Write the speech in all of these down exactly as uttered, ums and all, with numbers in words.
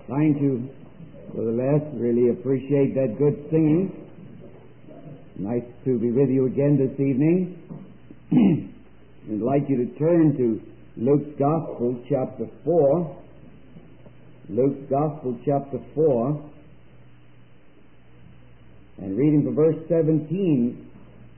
Trying to, nevertheless, really appreciate that good singing. Nice to be with you again this evening. I'd like you to turn to Luke's Gospel, chapter four. Luke's Gospel, chapter four. And reading from verse seventeen,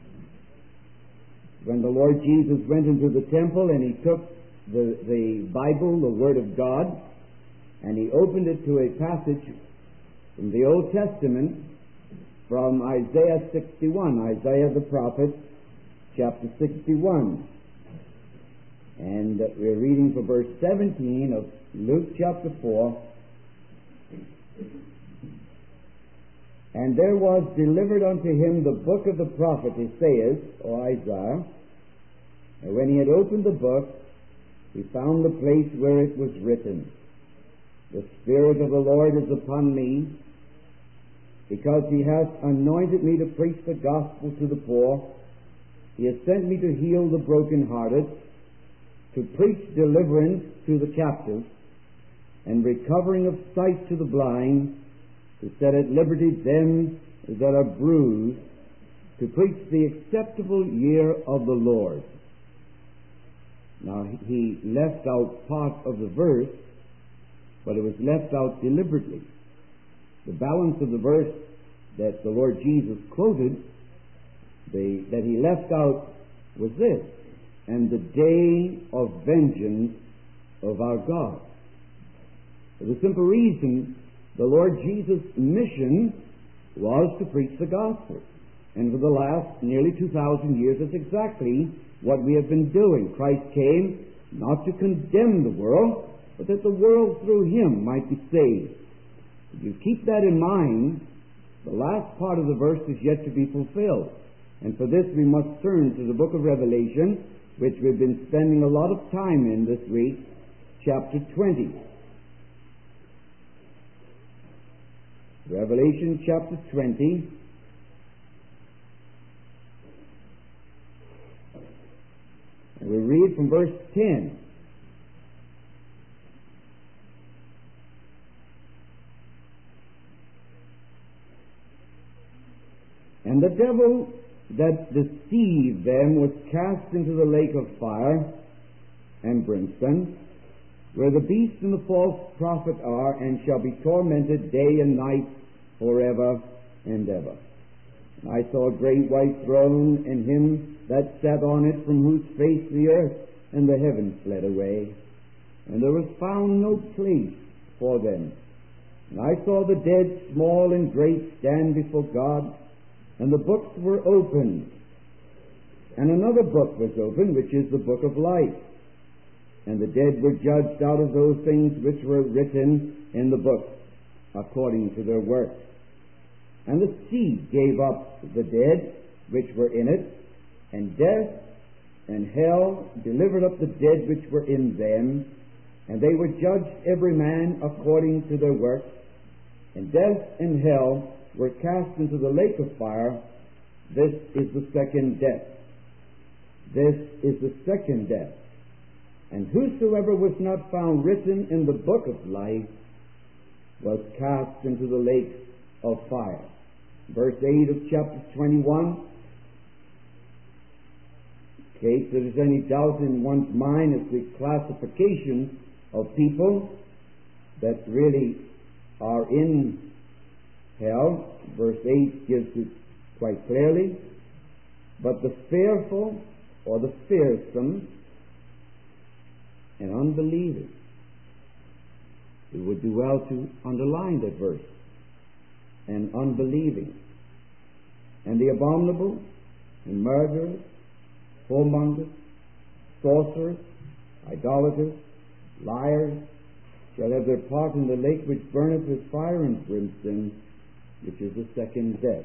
when the Lord Jesus went into the temple and he took the, the Bible, the Word of God, and he opened it to a passage from the Old Testament, from Isaiah sixty-one, Isaiah the prophet, chapter sixty-one. And we're reading from verse seventeen of Luke chapter four. And there was delivered unto him the book of the prophet Isaiah, or Isaiah. And when he had opened the book, he found the place where it was written, The Spirit of the Lord is upon me, because he hath anointed me to preach the gospel to the poor. He has sent me to heal the brokenhearted, to preach deliverance to the captives, and recovering of sight to the blind, to set at liberty them that are bruised, to preach the acceptable year of the Lord. Now, he left out part of the verse, but it was left out deliberately. The balance of the verse that the Lord Jesus quoted, the, that he left out, was this: and the day of vengeance of our God. For the simple reason, the Lord Jesus' mission was to preach the gospel. And for the last nearly two thousand years, that's exactly what we have been doing. Christ came not to condemn the world, but that the world through him might be saved. If you keep that in mind, the last part of the verse is yet to be fulfilled. And for this we must turn to the book of Revelation, which we've been spending a lot of time in this week, chapter twenty. Revelation chapter twenty. And we read from verse ten. And the devil that deceived them was cast into the lake of fire and brimstone, where the beast and the false prophet are, and shall be tormented day and night forever and ever. And I saw a great white throne, and him that sat on it, from whose face the earth and the heavens fled away, and there was found no place for them. And I saw the dead, small and great, stand before God, and the books were opened. And another book was opened, which is the book of life. And the dead were judged out of those things which were written in the book, according to their works. And the sea gave up the dead which were in it, and death and hell delivered up the dead which were in them, and they were judged every man according to their works. And death and hell were cast into the lake of fire. This is the second death. This is the second death. And whosoever was not found written in the book of life was cast into the lake of fire. Verse eight of chapter twenty-one. In case there is any doubt in one's mind as to the classification of people that really are in hell, verse eight gives it quite clearly. But the fearful, or the fearsome, and unbelieving. It would do well to underline that verse. And unbelieving. And the abominable, and murderers, whoremongers, sorcerers, idolaters, liars, shall have their part in the lake which burneth with fire and brimstone, which is the second death.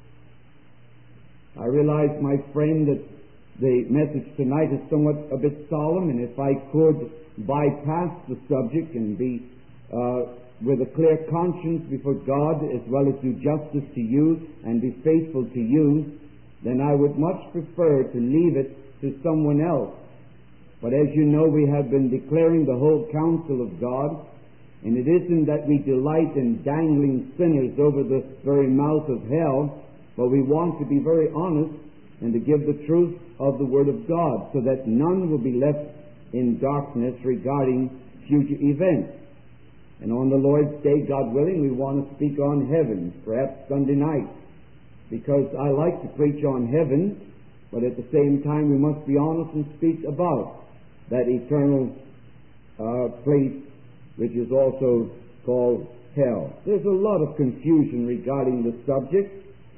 I realize, my friend, that the message tonight is somewhat a bit solemn, and if I could bypass the subject and be uh, with a clear conscience before God, as well as do justice to you and be faithful to you, then I would much prefer to leave it to someone else. But as you know, we have been declaring the whole counsel of God, And it isn't that we delight in dangling sinners over the very mouth of hell, but we want to be very honest and to give the truth of the Word of God so that none will be left in darkness regarding future events. And on the Lord's Day, God willing, we want to speak on heaven, perhaps Sunday night, because I like to preach on heaven, but at the same time we must be honest and speak about that eternal uh, place which is also called hell. There's a lot of confusion regarding the subject,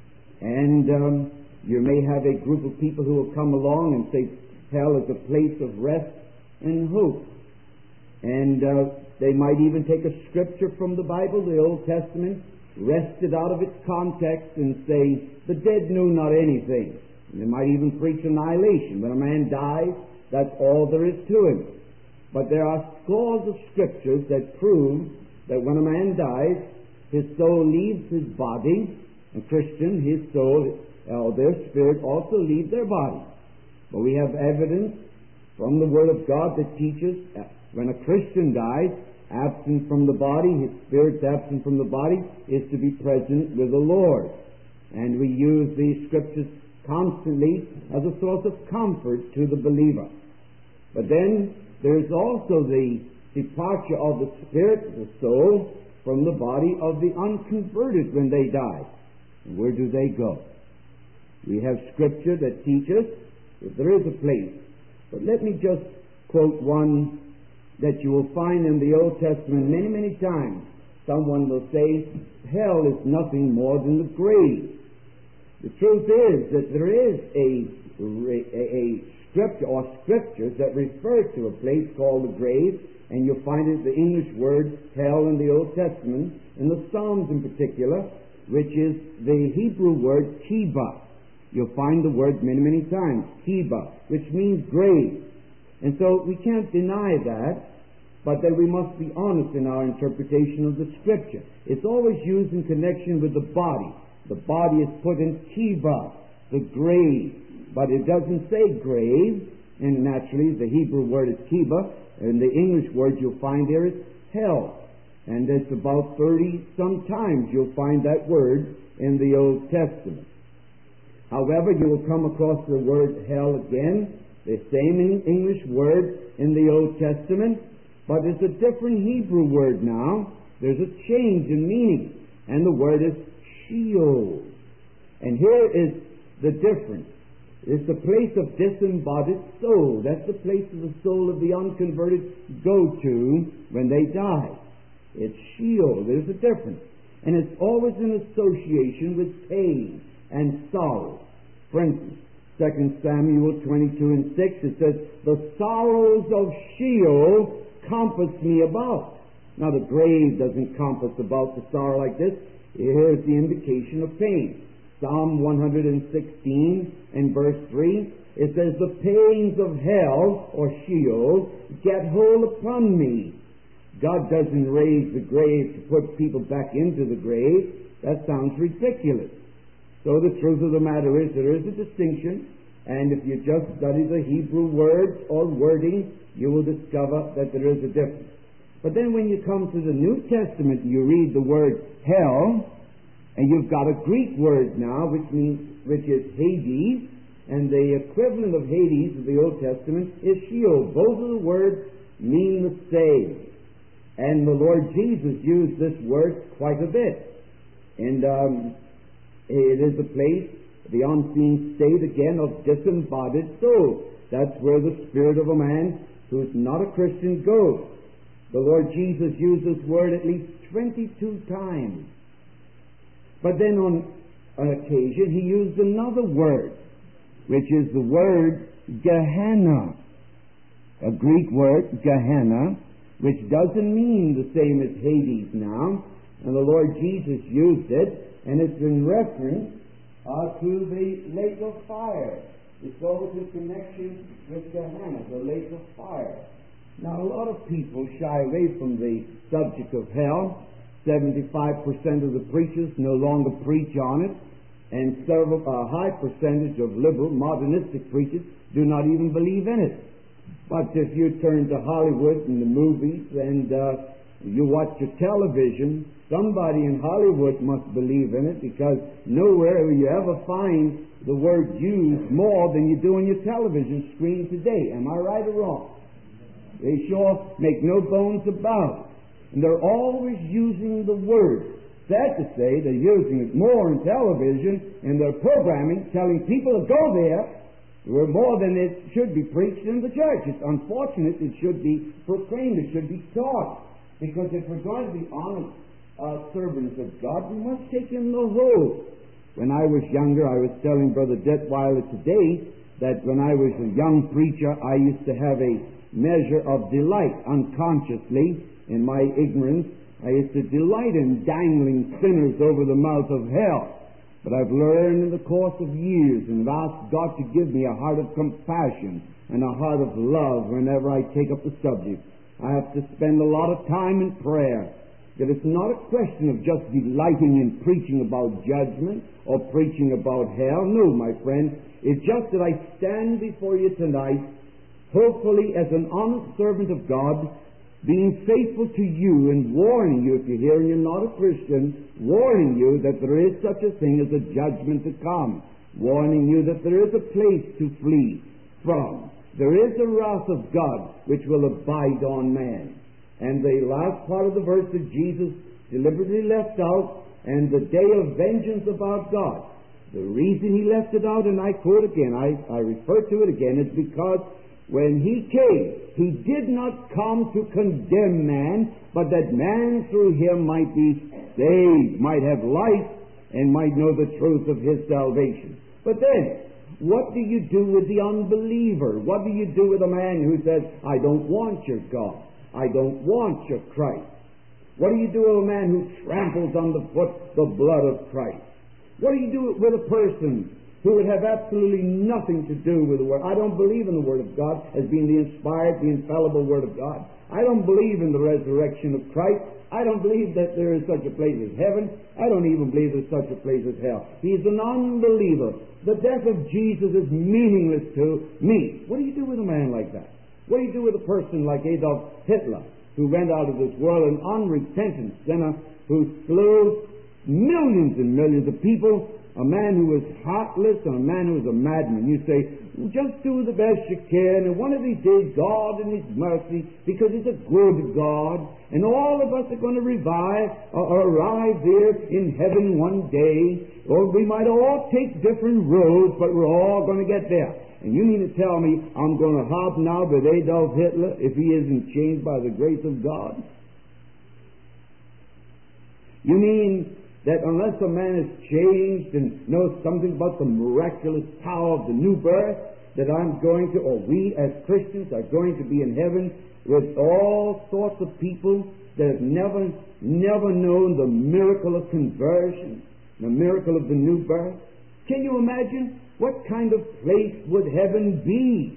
and um, you may have a group of people who will come along and say hell is a place of rest and hope. And uh, they might even take a scripture from the Bible, the Old Testament, wrest it out of its context and say, the dead knew not anything. And they might even preach annihilation. When a man dies, that's all there is to him. But there are scores of scriptures that prove that when a man dies, his soul leaves his body. A Christian, his soul, or their spirit also leaves their body. But we have evidence from the Word of God that teaches that when a Christian dies, absent from the body, his spirit's absent from the body, is to be present with the Lord. And we use these scriptures constantly as a source of comfort to the believer. But then there's also the departure of the spirit, the soul, from the body of the unconverted when they die. And where do they go? We have scripture that teaches that there is a place. But let me just quote one that you will find in the Old Testament many, many times. Someone will say, hell is nothing more than the grave. The truth is that there is a, a, a scripture or scriptures that refer to a place called the grave, and you'll find it, the English word hell in the Old Testament, in the Psalms in particular, which is the Hebrew word Kiba. You'll find the word many, many times, Kiba, which means grave. And so we can't deny that, but that we must be honest in our interpretation of the Scripture. It's always used in connection with the body. The body is put in Kiba, the grave. But it doesn't say grave, and naturally the Hebrew word is Kiba, and the English word you'll find there is hell. And it's about thirty sometimes you'll find that word in the Old Testament. However, you will come across the word hell again, the same English word in the Old Testament, but it's a different Hebrew word now. There's a change in meaning, and the word is Sheol. And here is the difference. It's the place of disembodied soul. That's the place of the soul of the unconverted go to when they die. It's Sheol. There's a difference. And it's always in association with pain and sorrow. For instance, Second Samuel twenty-two and six, it says, the sorrows of Sheol compass me about. Now the grave doesn't compass about the sorrow like this. Here's the indication of pain. Psalm one hundred sixteen and verse three, it says, the pains of hell, or Sheol, get hold upon me. God doesn't raise the grave to put people back into the grave. That sounds ridiculous. So the truth of the matter is there is a distinction, and if you just study the Hebrew words or wording, you will discover that there is a difference. But then when you come to the New Testament, you read the word hell, and you've got a Greek word now, which means which is Hades, and the equivalent of Hades of the Old Testament is Sheol. Both of the words mean the same. And the Lord Jesus used this word quite a bit. And um, it is a place, the unseen state again of disembodied soul. That's where the spirit of a man who is not a Christian goes. The Lord Jesus used this word at least twenty-two times. But then on an occasion he used another word, which is the word Gehenna, a Greek word, Gehenna, which doesn't mean the same as Hades now. And the Lord Jesus used it, and it's in reference uh, to the lake of fire. It's always in connection with Gehenna, the lake of fire. Now, a lot of people shy away from the subject of hell. seventy-five percent of the preachers no longer preach on it, and several, a high percentage of liberal, modernistic preachers do not even believe in it. But if you turn to Hollywood and the movies and uh, You watch your television, somebody in Hollywood must believe in it, because nowhere will you ever find the word used more than you do on your television screen today. Am I right or wrong? They sure make no bones about it. And they're always using the word. Sad to say, they're using it more in television, and their programming, telling people to go there, were more than it should be preached in the church. It's unfortunate. It should be proclaimed. It should be taught. Because if we're going to be honest uh, servants of God, we must take in the whole. When I was younger, I was telling Brother Detweiler today that when I was a young preacher, I used to have a measure of delight unconsciously in my ignorance. I used to delight in dangling sinners over the mouth of hell. But I've learned in the course of years and I've asked God to give me a heart of compassion and a heart of love whenever I take up the subject. I have to spend a lot of time in prayer. That it's not a question of just delighting in preaching about judgment or preaching about hell. No, my friend. It's just that I stand before you tonight, hopefully as an honest servant of God, being faithful to you and warning you, if you're here and you're not a Christian, warning you that there is such a thing as a judgment to come, warning you that there is a place to flee from. There is the wrath of God which will abide on man. And the last part of the verse that Jesus deliberately left out, and the day of vengeance about God. The reason he left it out, and I quote again, I, I refer to it again, is because when he came, he did not come to condemn man, but that man through him might be saved, might have life, and might know the truth of his salvation. But then, what do you do with the unbeliever? What do you do with a man who says, I don't want your God. I don't want your Christ. What do you do with a man who tramples underfoot the blood of Christ? What do you do with a person who would have absolutely nothing to do with the Word? I don't believe in the Word of God as being the inspired, the infallible Word of God. I don't believe in the resurrection of Christ. I don't believe that there is such a place as heaven. I don't even believe there's such a place as hell. He's an unbeliever. The death of Jesus is meaningless to me. What do you do with a man like that? What do you do with a person like Adolf Hitler, who went out of this world an unrepentant sinner, who slew millions and millions of people, a man who was heartless and a man who was a madman? You say, just do the best you can, and one of these days God in His mercy, because He's a good God, and all of us are going to revive or arrive there in heaven one day, or we might all take different roads, but we're all going to get there. And you mean to tell me I'm going to hobnob with Adolf Hitler if he isn't changed by the grace of God? You mean that unless a man is changed and knows something about the miraculous power of the new birth, that I'm going to, or we as Christians are going to be in heaven with all sorts of people that have never, never known the miracle of conversion, the miracle of the new birth? Can you imagine? What kind of place would heaven be?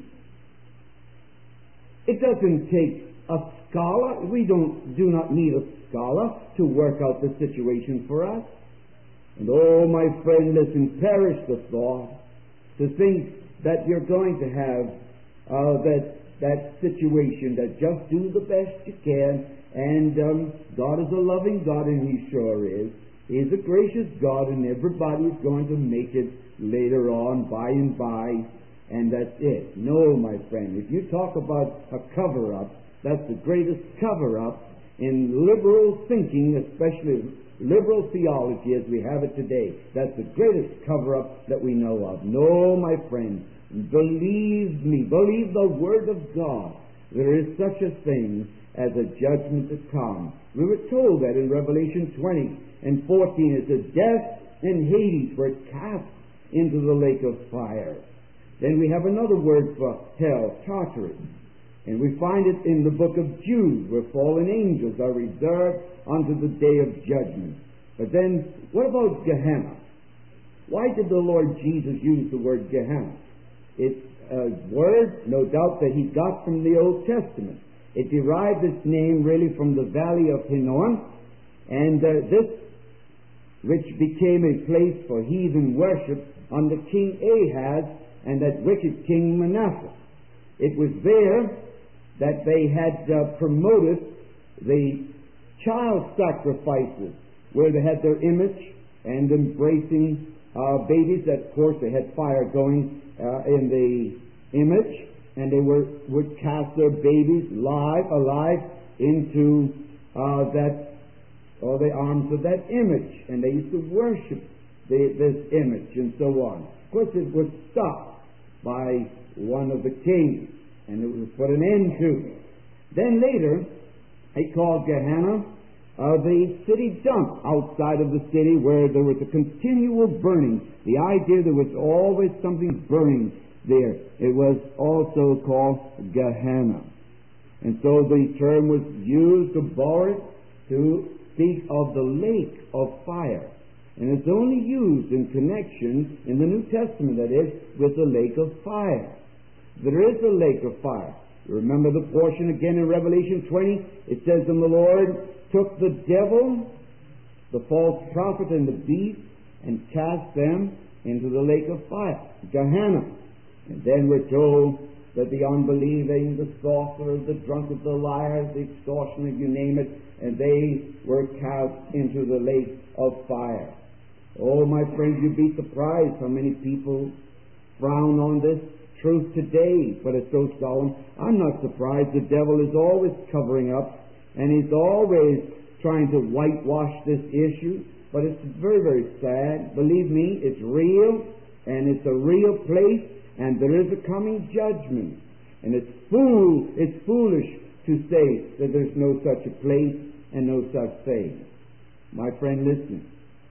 It doesn't take a scholar. We don't, do not need a scholar to work out the situation for us. And oh, my friend, listen, perish the thought to think that you're going to have uh, that, that situation, that just do the best you can, and um, God is a loving God, and He sure is. He's a gracious God, and everybody is going to make it later on, by and by, and that's it. No, my friend, if you talk about a cover-up, that's the greatest cover-up in liberal thinking, especially liberal theology as we have it today. That's the greatest cover-up that we know of. No, my friend, believe me, believe the Word of God. There is such a thing as a judgment to come. We were told that in Revelation twenty and fourteen. It says, death and Hades were cast into the lake of fire. Then we have another word for hell, Tartarus. And we find it in the book of Jude, where fallen angels are reserved unto the day of judgment. But then, what about Gehenna? Why did the Lord Jesus use the word Gehenna? It's a word, no doubt, that He got from the Old Testament. It derived its name really from the valley of Hinnom, and uh, this, which became a place for heathen worship under King Ahaz and that wicked King Manasseh. It was there that they had uh, promoted the child sacrifices, where they had their image and embracing uh, babies. That, of course, they had fire going uh, in the image, and they were would cast their babies live, alive into uh, that, or the arms of that image, and they used to worship the, this image and so on. Of course, it was stopped by one of the kings, and it was put an end to. Then later, they called Gehenna uh, the city dump outside of the city, where there was a continual burning. The idea there was always something burning there. It was also called Gehenna. And so the term was used to borrow it to speak of the lake of fire. And it's only used in connection, in the New Testament that is, with the lake of fire. There is a lake of fire. Remember the portion again in Revelation twenty? It says, "And the Lord took the devil, the false prophet, and the beast, and cast them into the lake of fire," Gehenna. And then we're told that the unbelieving, the sorcerers, the drunkards, the liars, the extortioners, you name it, and they were cast into the lake of fire. Oh, my friends, you'd be surprised how many people frown on this truth today, but it's so solemn. I'm not surprised. The devil is always covering up, and he's always trying to whitewash this issue, but it's very, very sad. Believe me, it's real, and it's a real place, and there is a coming judgment. And it's fool, it's foolish to say that there's no such a place and no such thing. My friend, listen.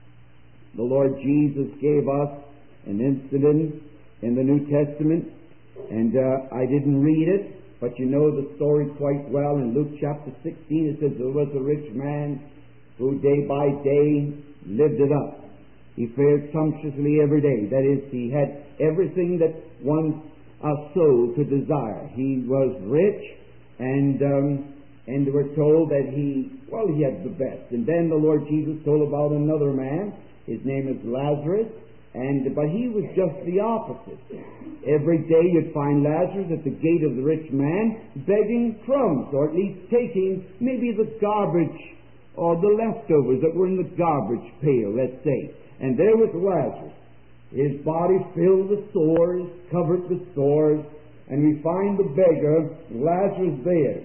The Lord Jesus gave us an incident in the New Testament, and uh, I didn't read it, but you know the story quite well. In Luke chapter sixteen, it says there was a rich man who day by day lived it up. He fared sumptuously every day. That is, he had everything that one's uh, soul could desire. He was rich, and um, and we're told that he, well, he had the best. And then the Lord Jesus told about another man. His name is Lazarus, and but he was just the opposite. Every day you'd find Lazarus at the gate of the rich man begging crumbs, or at least taking maybe the garbage or the leftovers that were in the garbage pail, let's say. And there was Lazarus. His body filled with sores, covered with sores, and we find the beggar, Lazarus, there.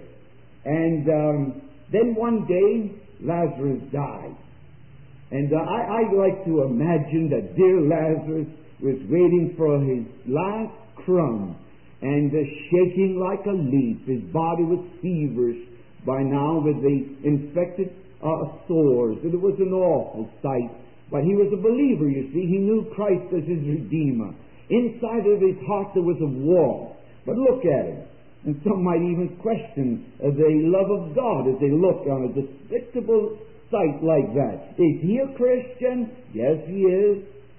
And um, then one day, Lazarus died. And uh, I, I'd like to imagine that dear Lazarus was waiting for his last crumb, and uh, shaking like a leaf. His body was feverish by now with the infected uh, sores. And it was an awful sight. But he was a believer, you see. He knew Christ as his Redeemer. Inside of his heart there was a wall. But look at him. And some might even question uh, the love of God as they look on a despicable sight like that. Is he a Christian? Yes, he is.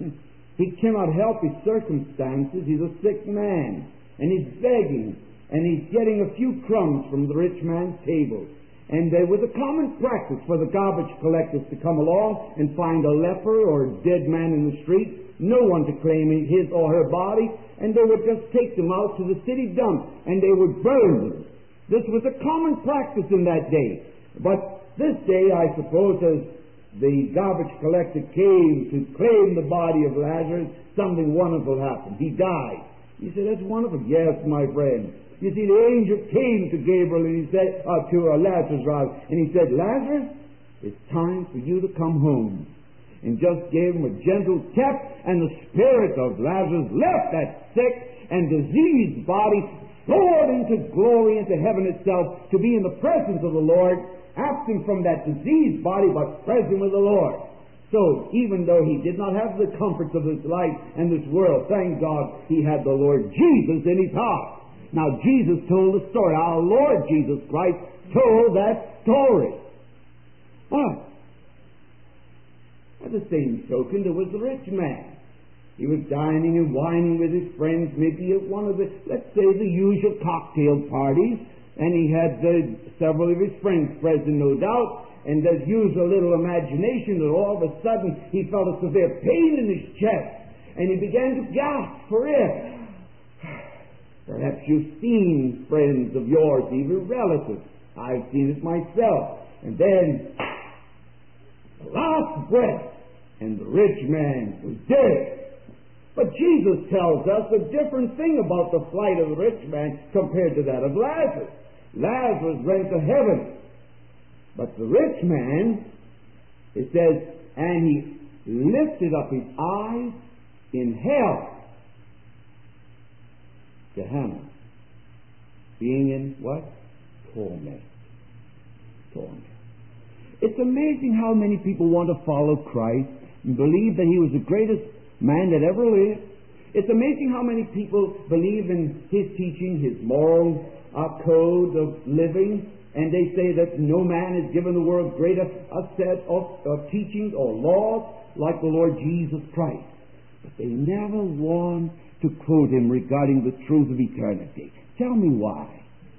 He cannot help his circumstances. He's a sick man. And he's begging. And he's getting a few crumbs from the rich man's table. And there was a common practice for the garbage collectors to come along and find a leper or a dead man in the street, no one to claim his or her body, and they would just take them out to the city dump, and they would burn them. This was a common practice in that day. But this day, I suppose, as the garbage collector came to claim the body of Lazarus, something wonderful happened. He died. He said, "That's wonderful." "Yes, my friend." You see, the angel came to Gabriel and he said, uh, to uh, Lazarus, rather, and he said, "Lazarus, it's time for you to come home." And just gave him a gentle tap, and the spirit of Lazarus left that sick and diseased body, soared into glory, into heaven itself, to be in the presence of the Lord, absent from that diseased body, but present with the Lord. So, even though he did not have the comforts of this life and this world, thank God he had the Lord Jesus in his heart. Now, Jesus told the story. Our Lord Jesus Christ told that story. But, by the same token, there was the rich man. He was dining and wining with his friends, maybe at one of the, let's say, the usual cocktail parties, and he had uh, several of his friends present, no doubt, and as used a little imagination, that all of a sudden he felt a severe pain in his chest, and he began to gasp for air. Perhaps you've seen friends of yours, even relatives. I've seen it myself. And then, the last breath, and the rich man was dead. But Jesus tells us a different thing about the flight of the rich man compared to that of Lazarus. Lazarus went to heaven. But the rich man, it says, and he lifted up his eyes in hell. Gehenna. Being in what? Torment. Torment. It's amazing how many people want to follow Christ and believe that he was the greatest man that ever lived. It's amazing how many people believe in his teaching, his moral uh, code of living, and they say that no man has given the world greater a set of uh, teachings or laws like the Lord Jesus Christ. But they never want to quote him regarding the truth of eternity. Tell me why.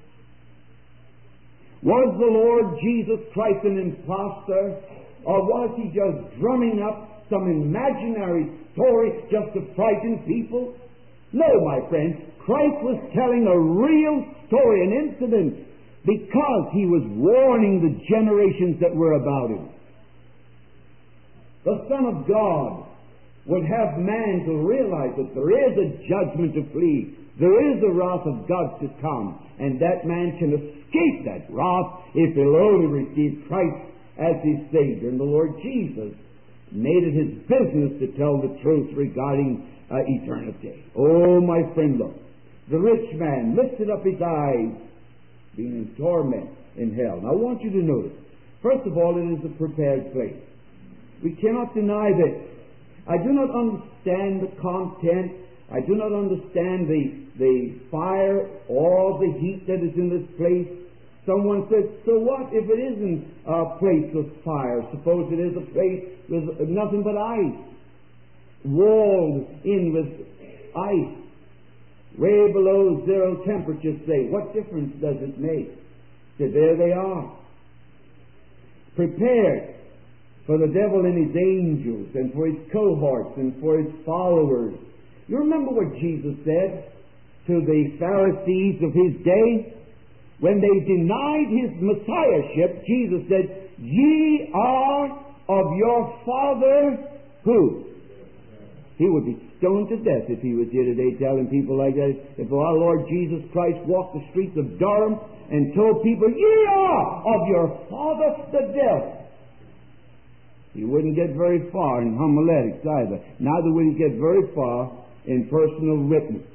Was the Lord Jesus Christ an impostor, or was he just drumming up some imaginary story just to frighten people? No, my friend. Christ was telling a real story, an incident, because he was warning the generations that were about him. The Son of God would have man to realize that there is a judgment to flee. There is a wrath of God to come, and that man can escape that wrath if he'll only receive Christ as his Savior. And the Lord Jesus made it his business to tell the truth regarding uh, eternity. Oh, my friend, look. The rich man lifted up his eyes, being in torment in hell. Now, I want you to notice, first of all, it is a prepared place. We cannot deny this. I do not understand the content. I do not understand the, the fire or the heat that is in this place. Someone says, so what if it isn't a place with fire? Suppose it is a place with nothing but ice, walled in with ice, way below zero temperature, say. What difference does it make? So there they are, prepared for the devil and his angels and for his cohorts and for his followers. You remember what Jesus said to the Pharisees of his day? When they denied his messiahship, Jesus said, ye are of your father who? He would be stoned to death if he was here today telling people like that. If our Lord Jesus Christ walked the streets of Durham and told people, ye are of your father the devil. He wouldn't get very far in homiletics either. Neither would he get very far in personal witness.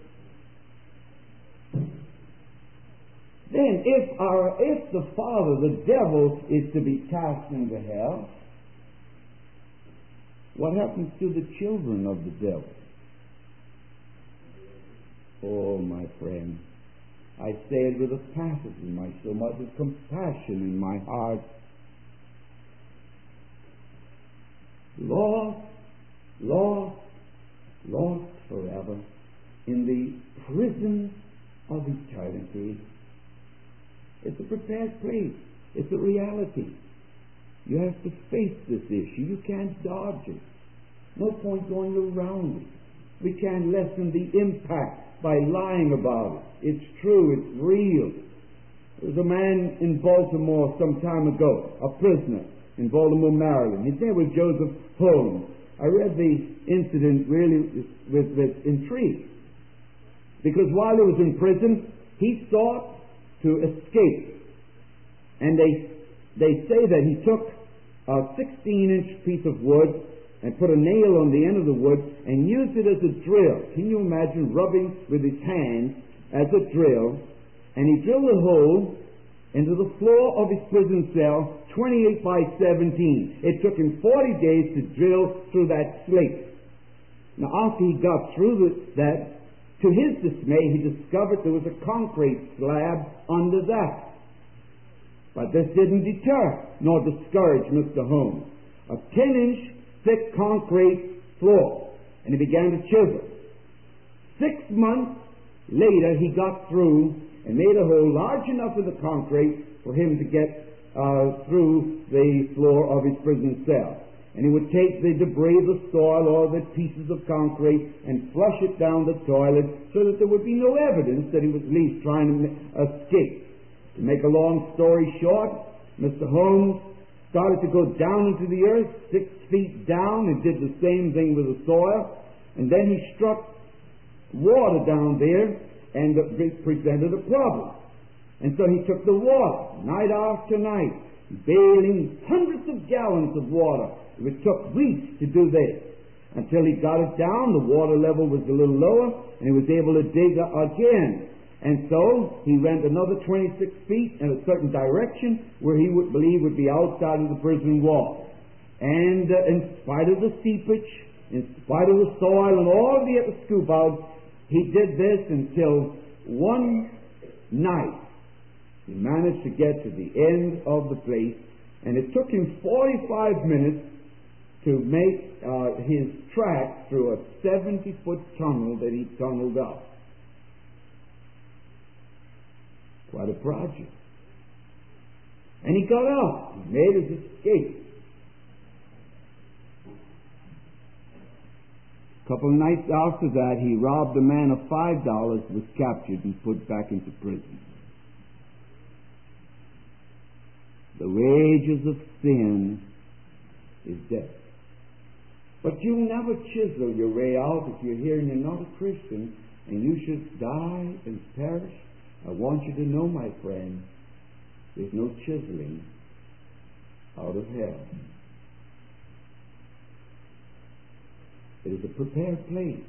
Then, if our if the father, the devil, is to be cast into hell, what happens to the children of the devil? Oh, my friend, I say it with a passion in my so much of compassion in my heart. Lost, lost, lost forever in the prison of eternity. It's a prepared place. It's a reality. You have to face this issue. You can't dodge it. No point going around it. We can't lessen the impact by lying about it. It's true. It's real. There was a man in Baltimore some time ago, a prisoner in Baltimore, Maryland. His name was Joseph Holmes. I read the incident really with, with intrigue. Because while he was in prison, he sought to escape. And they they say that he took a sixteen-inch piece of wood and put a nail on the end of the wood and used it as a drill. Can you imagine rubbing with his hand as a drill? And he drilled a hole into the floor of his prison cell, twenty-eight by seventeen. It took him forty days to drill through that slate. Now, after he got through the, that, to his dismay, he discovered there was a concrete slab under that. But this didn't deter nor discourage Mister Holmes. A ten-inch thick concrete floor. And he began to chisel. Six months later, he got through and made a hole large enough in the concrete for him to get uh, through the floor of his prison cell. And he would take the debris, the soil, or the pieces of concrete and flush it down the toilet so that there would be no evidence that he was at least trying to escape. To make a long story short, Mister Holmes started to go down into the earth, six feet down, and did the same thing with the soil. And then he struck water down there, and it presented a problem. And so he took the water, night after night, bailing hundreds of gallons of water. It took weeks to do this, until he got it down. The water level was a little lower, and he was able to dig again. And so he went another twenty-six feet in a certain direction where he would believe would be outside of the prison wall. And uh, in spite of the seepage, in spite of the soil and all he had to scoop out, he did this until one night he managed to get to the end of the place, and it took him forty-five minutes to make uh, his track through a seventy-foot tunnel that he tunneled up. Quite a project. And he got out. He made his escape. A couple of nights after that, he robbed a man of five dollars, was captured, and put back into prison. The wages of sin is death. But you never chisel your way out if you're here and you're not a Christian, and you should die and perish. I want you to know, my friend, there's no chiseling out of hell. It is a prepared place.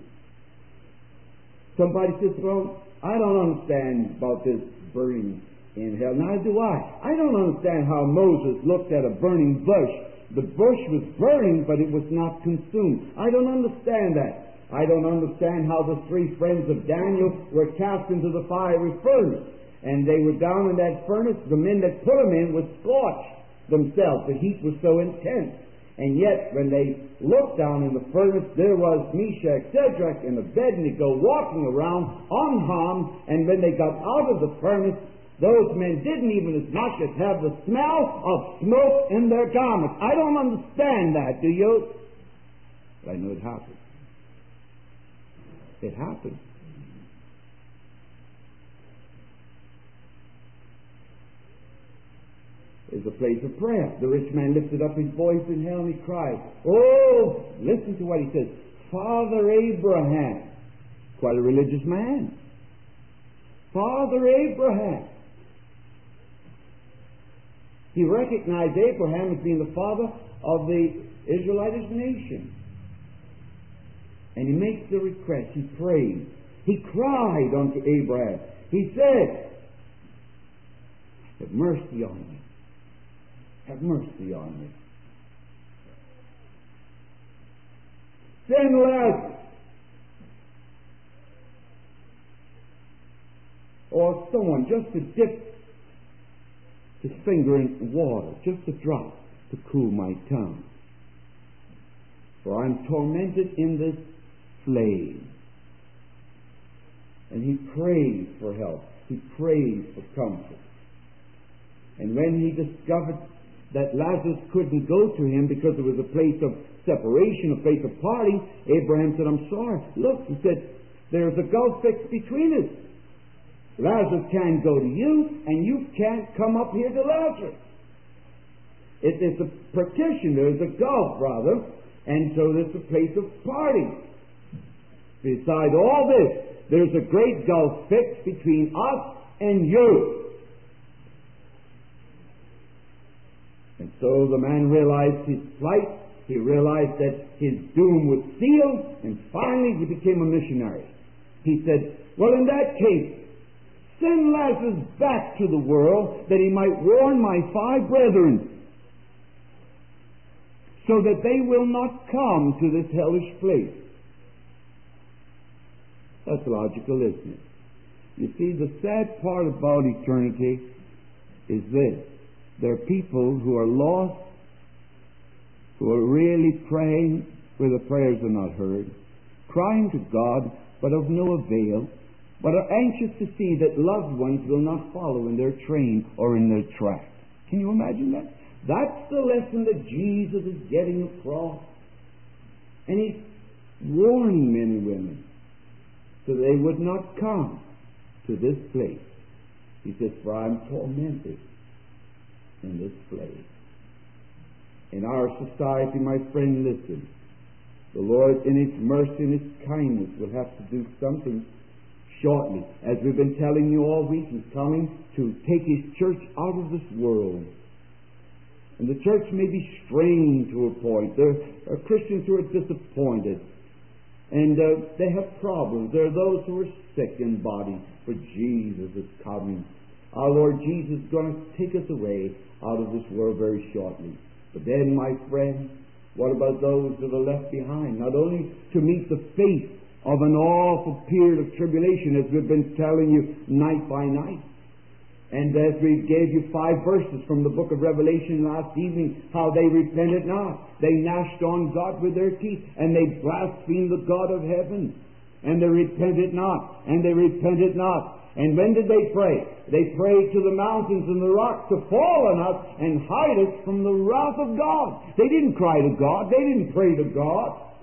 Somebody says, well, I don't understand about this burning in hell. Neither do I. I don't understand how Moses looked at a burning bush. The bush was burning, but it was not consumed. I don't understand that. I don't understand how the three friends of Daniel were cast into the fiery furnace. And they were down in that furnace. The men that put them in were scorched themselves. The heat was so intense. And yet, when they looked down in the furnace, there was Meshach, Shadrach, and Abednego walking around unharmed. And when they got out of the furnace, those men didn't even as much as have the smell of smoke in their garments. I don't understand that, do you? But I know it happened. It happened. There's a place of prayer. The rich man lifted up his voice in hell and he cried, oh, listen to what he says. Father Abraham. Quite a religious man. Father Abraham. He recognized Abraham as being the father of the Israelitish nation. And he makes the request. He prays. He cried unto Abraham. He said, have mercy on me. Have mercy on me. Send Lazarus. Or someone just to dip his finger in water, just a drop to cool my tongue. For I'm tormented in this flame. And he prays for help. He prays for comfort. And when he discovered that Lazarus couldn't go to him because there was a place of separation, a place of parting, Abraham said, I'm sorry. Look, he said, there's a gulf fixed between us. Lazarus can't go to you, and you can't come up here to Lazarus. It, it's a partition, there's a gulf, rather, and so there's a place of parting. Beside all this, there's a great gulf fixed between us and you. And so the man realized his plight. He realized that his doom was sealed, and finally he became a missionary. He said, well, in that case, send Lazarus back to the world that he might warn my five brethren so that they will not come to this hellish place. That's logical, isn't it? You see, the sad part about eternity is this. There are people who are lost, who are really praying where the prayers are not heard, crying to God, but of no avail, but are anxious to see that loved ones will not follow in their train or in their track. Can you imagine that? That's the lesson that Jesus is getting across. And he's warning men and women so they would not come to this place. He says, for I am tormented in this place. In our society, my friend, listen. The Lord, in His mercy and His kindness, will have to do something shortly. As we've been telling you all week, He's coming to take His church out of this world. And the church may be strained to a point. There are Christians who are disappointed. And uh, they have problems. There are those who are sick in body. But Jesus is coming. Our Lord Jesus is going to take us away out of this world very shortly. But then, my friend, what about those that are left behind? Not only to meet the fate of an awful period of tribulation, as we've been telling you night by night. And as we gave you five verses from the book of Revelation last evening, how they repented not. They gnashed on God with their teeth, and they blasphemed the God of heaven. And they repented not, and they repented not. And when did they pray? They prayed to the mountains and the rocks to fall on us and hide us from the wrath of God. They didn't cry to God. They didn't pray to God.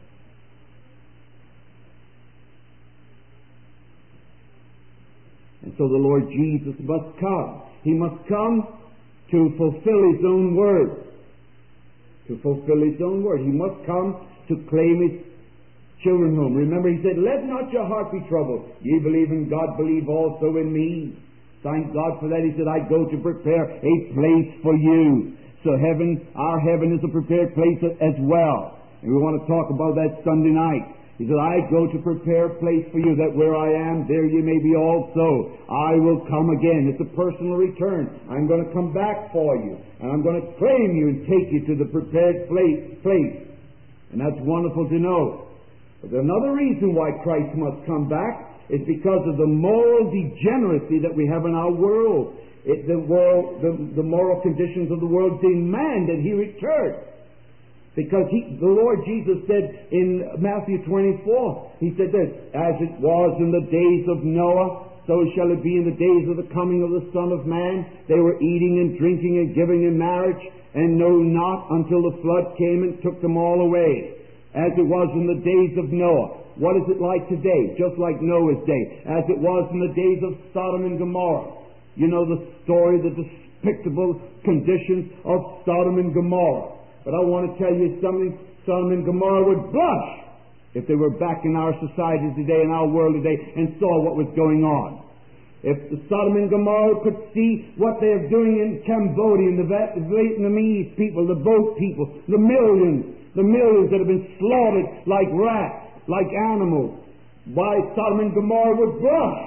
And so the Lord Jesus must come. He must come to fulfill His own word. To fulfill His own word. He must come to claim His children home. Remember, He said, "Let not your heart be troubled. Ye believe in God, believe also in me." Thank God for that. He said, "I go to prepare a place for you." So heaven, our heaven is a prepared place as well. And we want to talk about that Sunday night. He said, "I go to prepare a place for you, that where I am, there you may be also. I will come again." It's a personal return. I'm going to come back for you. And I'm going to claim you and take you to the prepared place. And that's wonderful to know. But another reason why Christ must come back is because of the moral degeneracy that we have in our world. It, the, world the, the moral conditions of the world demand that He return. Because he, the Lord Jesus said in Matthew twenty-four, He said this, "As it was in the days of Noah, so shall it be in the days of the coming of the Son of Man. They were eating and drinking and giving in marriage, and know not until the flood came and took them all away. As it was in the days of Noah." What is it like today? Just like Noah's day. As it was in the days of Sodom and Gomorrah. You know the story, the despicable conditions of Sodom and Gomorrah. But I want to tell you something. Sodom and Gomorrah would blush if they were back in our society today, in our world today, and saw what was going on. If the Sodom and Gomorrah could see what they are doing in Cambodia, and the Vietnamese people, the boat people, the millions, the millions that have been slaughtered like rats, like animals, why Sodom and Gomorrah would blush.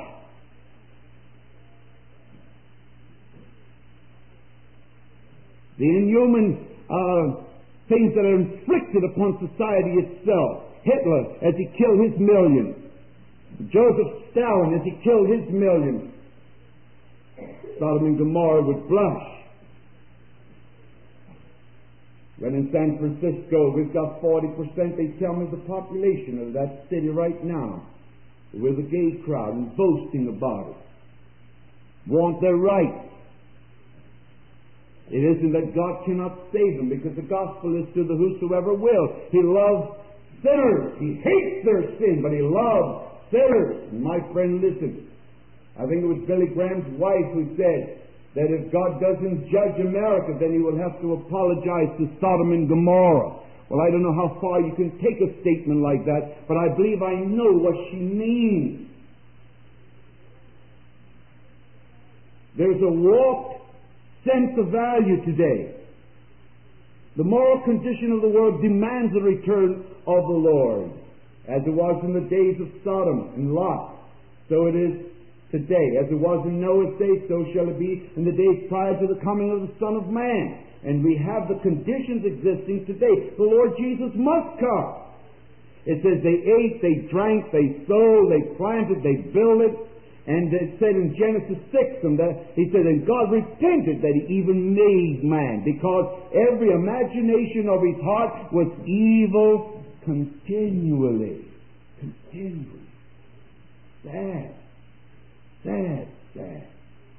The inhuman uh, things that are inflicted upon society itself. Hitler, as he killed his millions. Joseph Stalin, as he killed his millions. Sodom and Gomorrah would blush. When in San Francisco we've got forty percent, they tell me, the population of that city right now, with a gay crowd and boasting about it, want their rights. It isn't that God cannot save them, because the gospel is to the whosoever will. He loves sinners. He hates their sin, but He loves sinners. And my friend, listen. I think it was Billy Graham's wife who said that if God doesn't judge America, then He will have to apologize to Sodom and Gomorrah. Well, I don't know how far you can take a statement like that, but I believe I know what she means. There's a warped sense of value today. The moral condition of the world demands the return of the Lord. As it was in the days of Sodom and Lot, so it is today. As it was in Noah's day, so shall it be in the days prior to the coming of the Son of Man. And we have the conditions existing today. The Lord Jesus must come. It says they ate, they drank, they sowed, they planted, they built it. And it said in Genesis six, and that, He said, "And God repented that He even made man, because every imagination of his heart was evil continually." Continually. Sad. Sad, sad.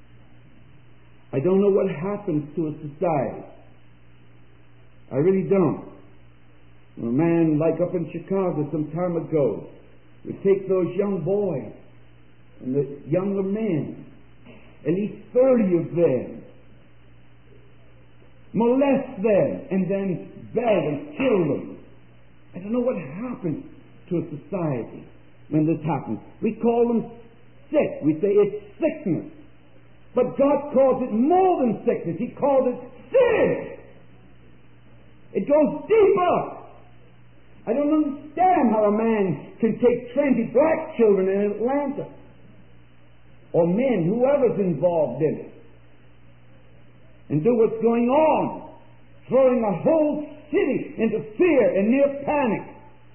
I don't know what happens to a society. I really don't. A man like up in Chicago some time ago would take those young boys and the younger men, at least thirty of them, molest them, and then beg and kill them. I don't know what happens to a society when this happens. We call them sick. We say it's sickness. But God calls it more than sickness. He calls it sin. It goes deeper. I don't understand how a man can take twenty black children in Atlanta, or men, whoever's involved in it, and do what's going on, throwing a whole city into fear and near panic.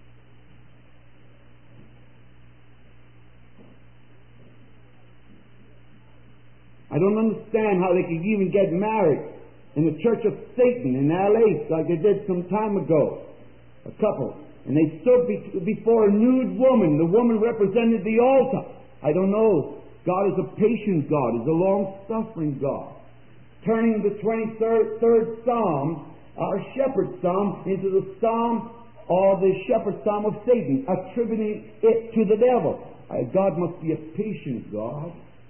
I don't understand how they could even get married in the Church of Satan in L A like they did some time ago. A couple. And they stood be- before a nude woman. The woman represented the altar. I don't know. God is a patient God. He's a long-suffering God. Turning the twenty-third third Psalm, our shepherd psalm, into the psalm or the shepherd psalm of Satan, attributing it to the devil. Uh, God must be a patient God.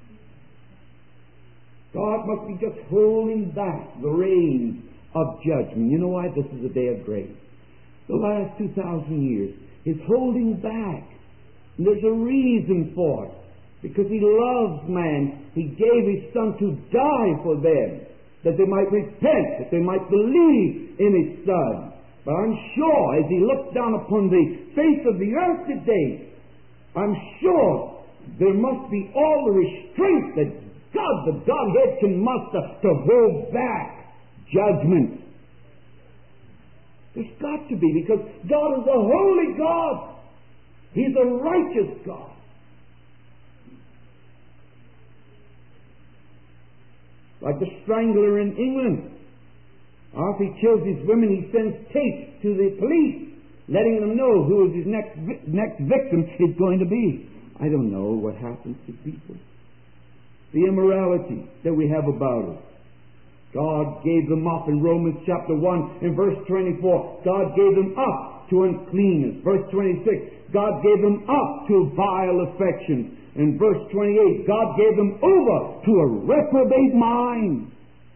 God must be just holding back the reins of judgment. You know why? This is a day of grace. The last two thousand years is holding back. And there's a reason for it. Because He loves man. He gave His Son to die for them, that they might repent, that they might believe in His Son. But I'm sure, as He looks down upon the face of the earth today, I'm sure there must be all the restraint that God, the Godhead, can muster to hold back judgment. There's got to be, because God is a holy God. He's a righteous God. Like the strangler in England. After he kills his women, he sends tapes to the police, letting them know who his next next victim is going to be. I don't know what happens to people. The immorality that we have about it. God gave them up in Romans chapter one in verse twenty-four. God gave them up to uncleanness. Verse twenty-six. God gave them up to vile affections. In verse twenty-eight, God gave them over to a reprobate mind.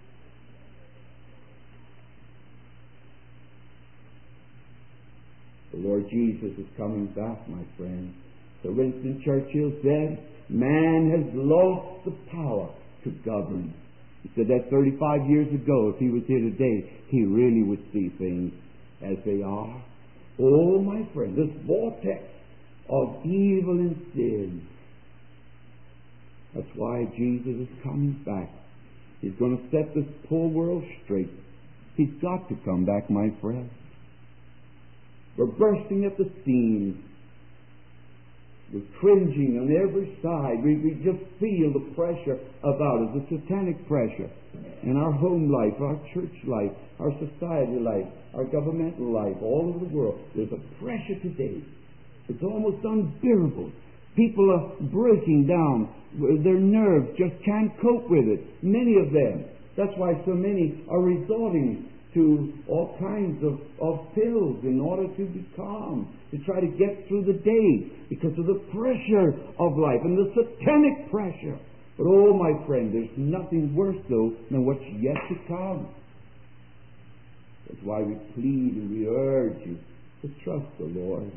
The Lord Jesus is coming back, my friend. So Winston Churchill said, man has lost the power to govern. He said that thirty-five years ago. If he was here today, he really would see things as they are. Oh, my friend, this vortex of evil and sin. That's why Jesus is coming back. He's going to set this poor world straight. He's got to come back, my friend. We're bursting at the seams. We're cringing on every side. We, we just feel the pressure about us, the satanic pressure in our home life, our church life, our society life, our governmental life, all over the world. There's a pressure today. It's almost unbearable. People are breaking down. Their nerves just can't cope with it. Many of them. That's why so many are resorting to all kinds of, of pills in order to be calm, to try to get through the day because of the pressure of life and the satanic pressure. But oh, my friend, there's nothing worse, though, than what's yet to come. That's why we plead and we urge you to trust the Lord.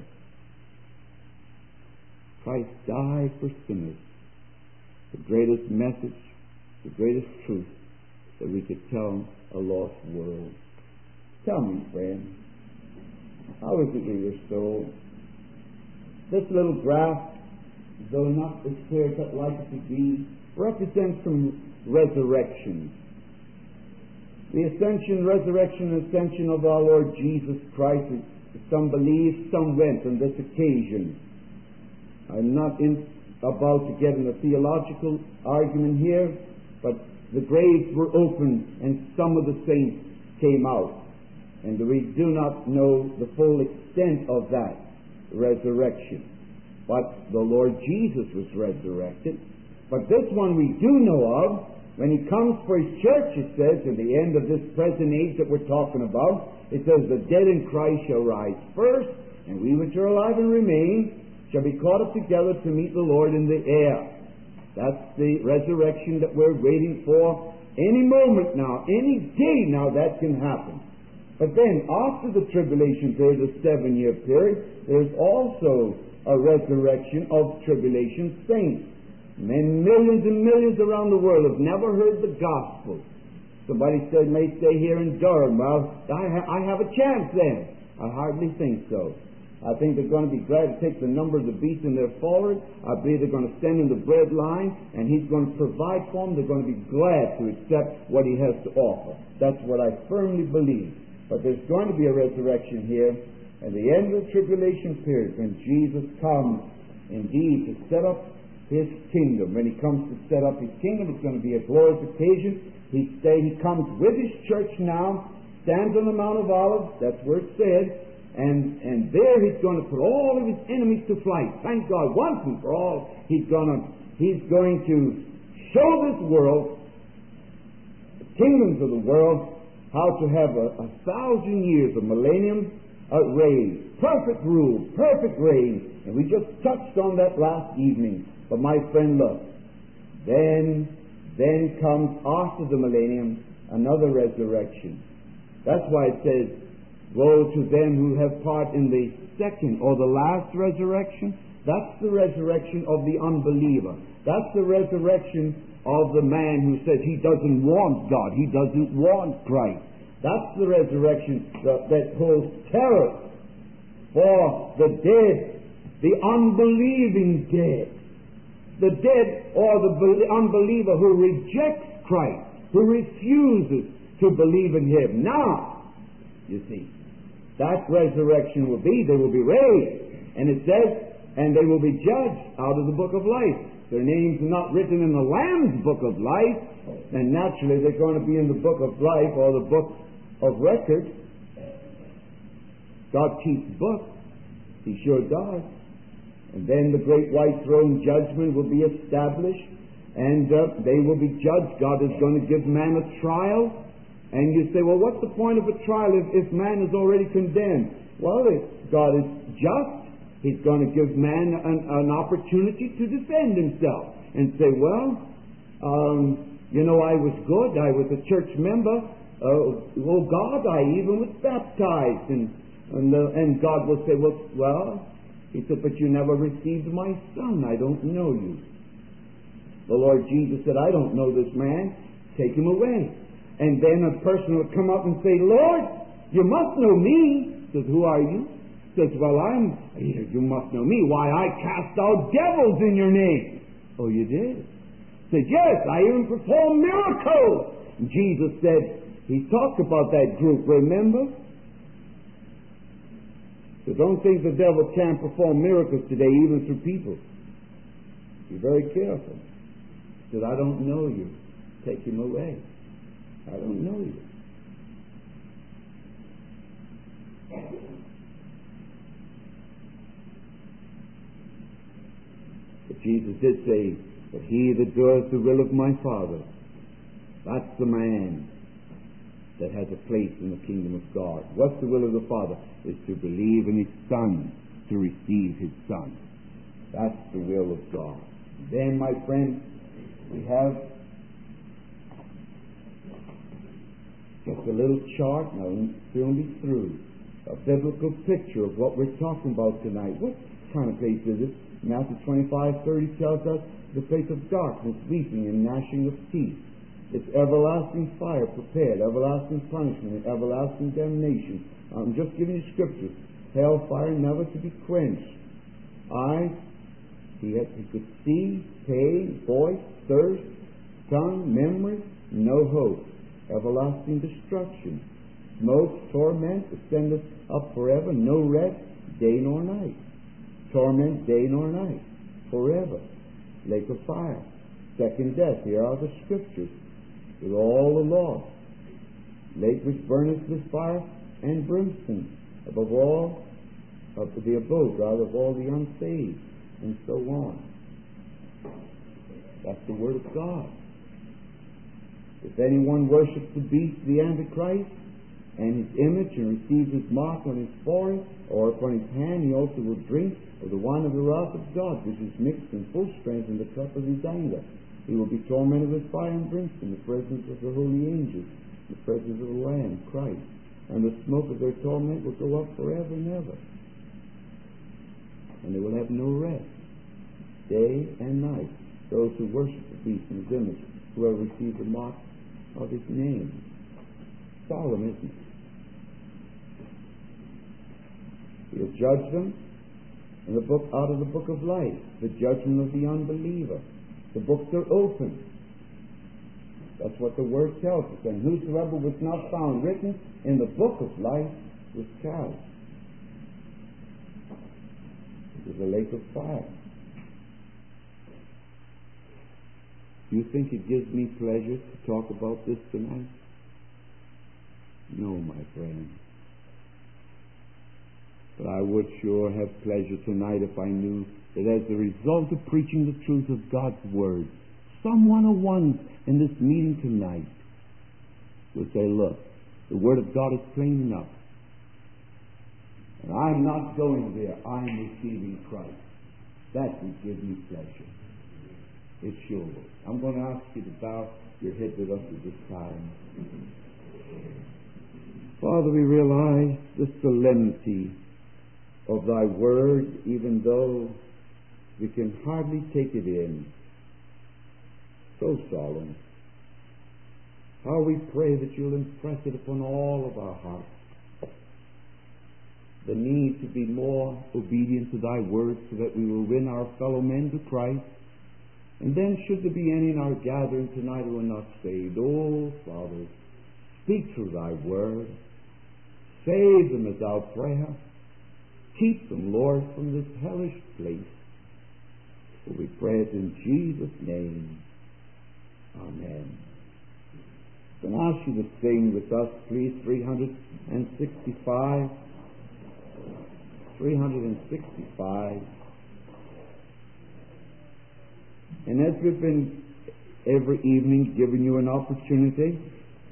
Christ died for sinners. The greatest message, the greatest truth that we could tell a lost world. Tell me, friend, how is it with your soul? This little graph, though not as clear as I'd like it to be, represents some resurrection. The ascension, resurrection, and ascension of our Lord Jesus Christ. Some believe, some went on this occasion. I'm not in, about to get in a theological argument here, but the graves were opened and some of the saints came out. And we do not know the full extent of that resurrection. But the Lord Jesus was resurrected. But this one we do know of. When He comes for His church, it says, in the end of this present age that we're talking about, it says, the dead in Christ shall rise first, and we which are alive and remain shall be caught up together to meet the Lord in the air. That's the resurrection that we're waiting for Any moment now, any day now, that can happen. But then, after the tribulation period, the seven-year period, there's also a resurrection of tribulation saints. Men, millions and millions around the world have never heard the gospel. Somebody said, may stay here in Durham. Well, I, ha- I have a chance then. I hardly think so. I think they're going to be glad to take the number of the beast in their forward. I believe they're going to send him the bread line, and he's going to provide for them. They're going to be glad to accept what he has to offer. That's what I firmly believe. But there's going to be a resurrection here at the end of the tribulation period when Jesus comes, indeed, to set up his kingdom. When he comes to set up his kingdom, it's going to be a glorious occasion. He stay, he comes with his church now, stands on the Mount of Olives, that's where it said, and, and there he's going to put all of his enemies to flight. Thank God, once and for all, he's going to, he's going to show this world, the kingdoms of the world, how to have a, a thousand years, a millennium uh, reign, perfect rule, perfect reign. And we just touched on that last evening. But my friend, look, then, then comes after the millennium another resurrection. That's why it says, woe to them who have part in the second or the last resurrection. That's the resurrection of the unbeliever. That's the resurrection of the man who says he doesn't want God, he doesn't want Christ. That's the resurrection that, that holds terror for the dead, the unbelieving dead. The dead or the unbeliever who rejects Christ, who refuses to believe in him. Now, you see, that resurrection will be, they will be raised. And it says, and they will be judged out of the book of life. Their names are not written in the Lamb's book of life, and naturally they're going to be in the book of life or the book of record. God keeps books. He sure does. And then the great white throne judgment will be established, and uh, they will be judged. God is going to give man a trial. And you say, well, what's the point of a trial if, if man is already condemned? Well, if God is just, He's going to give man an, an opportunity to defend himself and say, well, um, you know, I was good. I was a church member. Uh, oh, God, I even was baptized. And and, uh, and God will say, well, well, He said, but you never received my Son. I don't know you. The Lord Jesus said, I don't know this man. Take him away. And then a person will come up and say, Lord, you must know me. He says, who are you? Says, well, I'm, you must know me. Why, I cast out devils in your name. Oh, you did? Says, yes, I even perform miracles. And Jesus said, He talked about that group, remember? So don't think the devil can't perform miracles today, even through people. Be very careful. He said, I don't know you. Take him away. I don't know you. But Jesus did say, but he that doeth the will of my Father, that's the man that has a place in the kingdom of God. What's the will of the Father? Is to believe in His Son, to receive His Son. That's the will of God. Then, my friend, we have just a little chart, now we'll soon be through, a biblical picture of what we're talking about tonight. What kind of place is it? Matthew twenty-five thirty tells us the place of darkness, weeping and gnashing of teeth. It's everlasting fire prepared, everlasting punishment, and everlasting damnation. I'm just giving you scriptures. Hellfire never to be quenched. Eyes, he, had, he could see, pain, voice, thirst, tongue, memory, no hope. Everlasting destruction. Smoke, torment, ascendeth up forever, no rest, day nor night. Torment, day nor night, forever. Lake of fire. Second death. Here are the scriptures with all the law. Lake which burneth with fire and brimstone. Above all, of the abode, rather, of all the unsaved, and so on. That's the Word of God. If anyone worships the beast, the Antichrist, and his image, and receives his mark on his forehead or upon his hand, he also will drink of the wine of the wrath of God, which is mixed in full strength in the cup of his anger. He will be tormented with fire and brimstone in the presence of the holy angels, in the presence of the Lamb, Christ. And the smoke of their torment will go up forever and ever. And they will have no rest, day and night, those who worship the beast and his image, who have received the mark of his name. Solemn, isn't it? He'll judge them in the book, out of the book of life, the judgment of the unbeliever. The books are open. That's what the Word tells us. And whosoever was not found written in the book of life was cast. It is a lake of fire. Do you think it gives me pleasure to talk about this tonight? No, my friend. But I would sure have pleasure tonight if I knew that as a result of preaching the truth of God's Word, some one-on-ones in this meeting tonight will say, look, the Word of God is plain enough. And I'm not going there. I'm receiving Christ. That would give me pleasure. It sure will. I'm going to ask you to bow your head with us at this time. Father, we realize the solemnity of Thy Word, even though we can hardly take it in. So solemn. How we pray that You'll impress it upon all of our hearts. The need to be more obedient to Thy Word so that we will win our fellow men to Christ. And then should there be any in our gathering tonight who are not saved, oh, Father, speak through Thy Word. Save them as our prayer. Keep them, Lord, from this hellish place. For we pray it in Jesus' name. Amen. I'm going to ask you to sing with us, please, three sixty-five. three sixty-five. And as we've been every evening giving you an opportunity,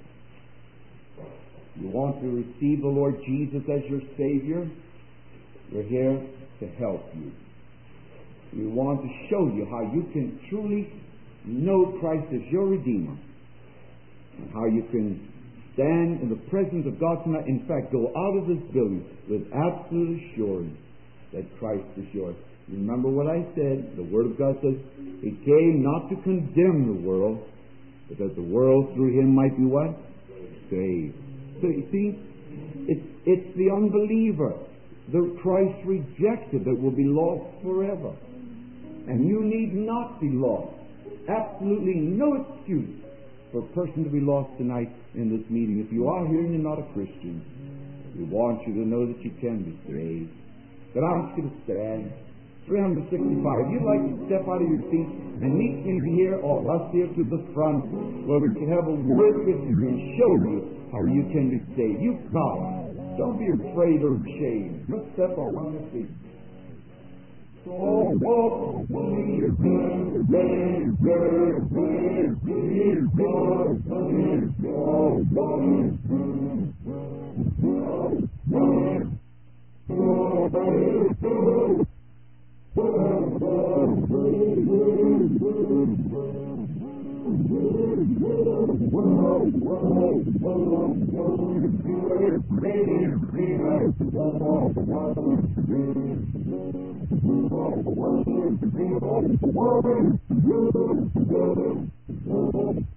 you want to receive the Lord Jesus as your Savior, we're here to help you. We want to show you how you can truly know Christ as your Redeemer, and how you can stand in the presence of God tonight. In fact, go out of this building with absolute assurance that Christ is yours. Remember what I said. The Word of God says He came not to condemn the world, but that the world through Him might be what? Saved. So you see, it's, it's the unbeliever, the Christ rejected, that will be lost forever. And you need not be lost. Absolutely no excuse for a person to be lost tonight in this meeting. If you are here and you're not a Christian, we want you to know that you can be saved. But I ask you to stand. three sixty-five. If you'd like to step out of your seat and meet me here or us here to the front, where we can have a word with you and show you how you can be saved. You come. Don't be afraid or ashamed. Just step out on your feet.